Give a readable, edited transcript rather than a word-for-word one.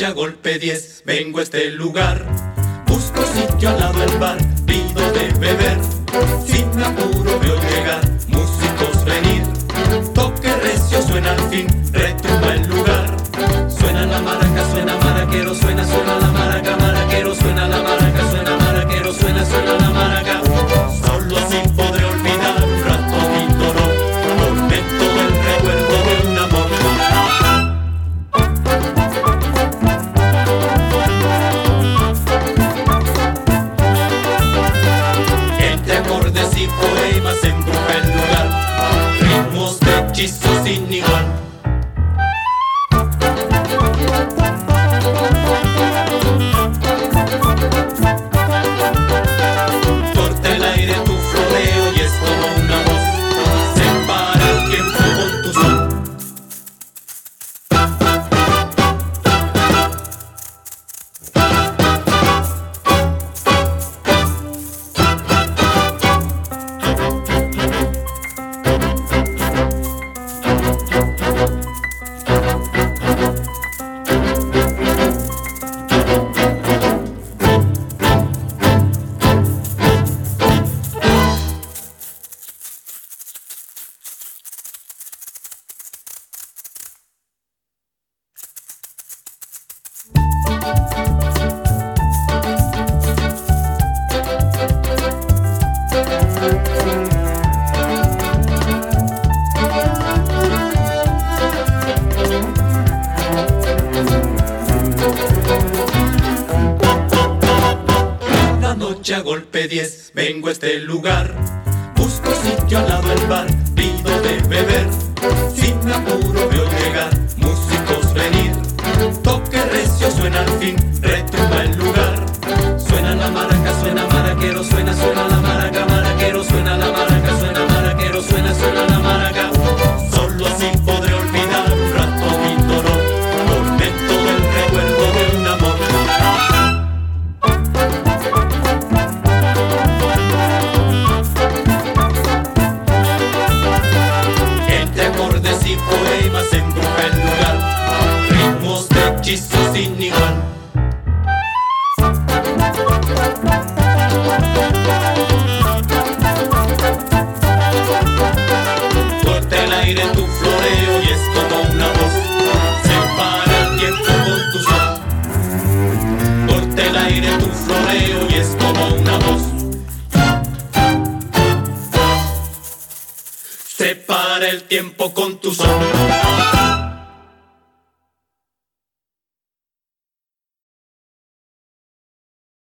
noche a golpe 10 vengo a este lugar. Busco sitio al lado del bar, pido de beber. Si me apuro veo llegar, músicos venir. Toque recio suena al fin, retumba el lugar. Suena la maraca, suena maraquero, suena la maraca, maraquero, suena la maraca, suena maraquero, suena la maraca. Solo así podré olvidar un rato mi dolor, tormento del recuerdo de un amor. Entre acordes y poemas embruja el lugar, ritmos de hechizo sin igual. Corta el aire tu floreo y es como una voz, separa el tiempo con tu son. A golpe 10 vengo a este lugar. Busco sitio al lado del bar, pido de beber. Si me apuro veo llegar, músicos venir. Toque recio suena al fin, retumba el lugar. Suena la maraca, suena maraquero, suena la maraca, maraquero, suena la maraca, suena maraquero, suena la maraca. Solo así podré olvidar un rato mi dolor, tormento del recuerdo de un amor. Y poemas embruja el lugar, ritmos de hechizo sin igual. Corta el aire tu floreo y es como una voz, separa el tiempo con tu son. Corta el aire tu floreo y es como una voz, separa el tiempo con tu son.